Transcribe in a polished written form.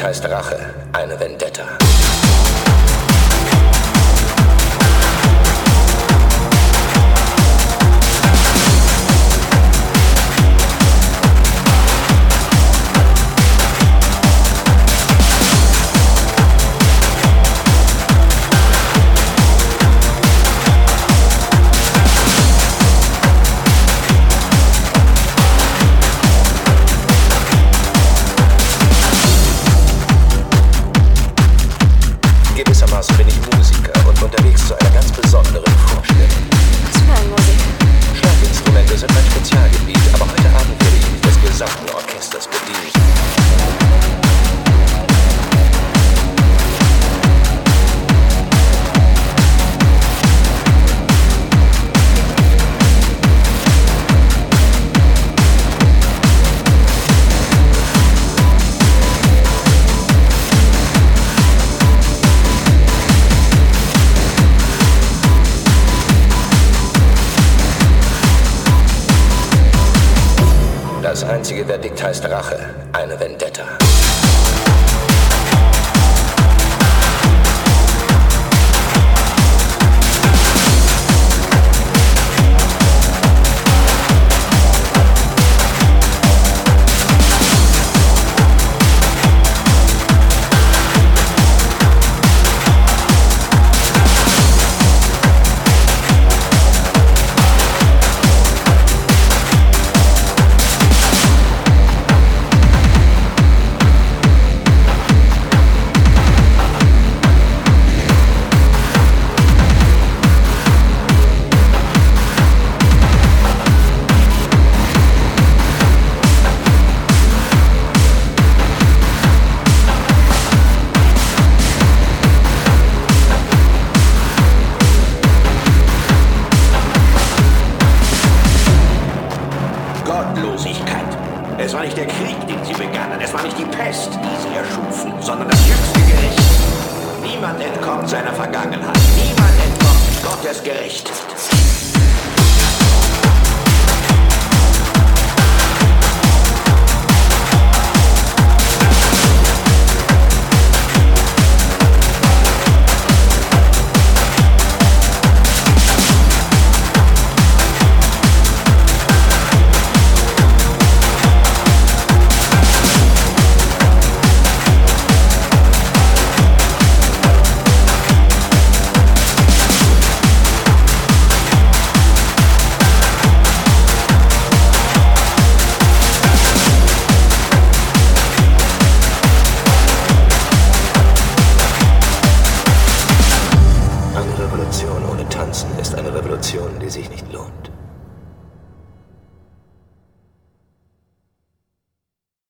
Verdict heißt Rache, eine Vendetta. Gewissermaßen bin ich Musiker und unterwegs zu einer ganz besonderen Vorstellung. Was für eine Musik? Schlaginstrumente sind mein Spezialgebiet, aber heute Abend werde ich mich des gesamten Orchesters bedienen. Das einzige Verdict heißt Rache, eine Vendetta. Gottlosigkeit. Es war nicht der Krieg, den sie begannen. Es war nicht die Pest, die sie erschufen, sondern das jüngste Gericht. Niemand entkommt seiner Vergangenheit. Niemand entkommt Gottes Gericht.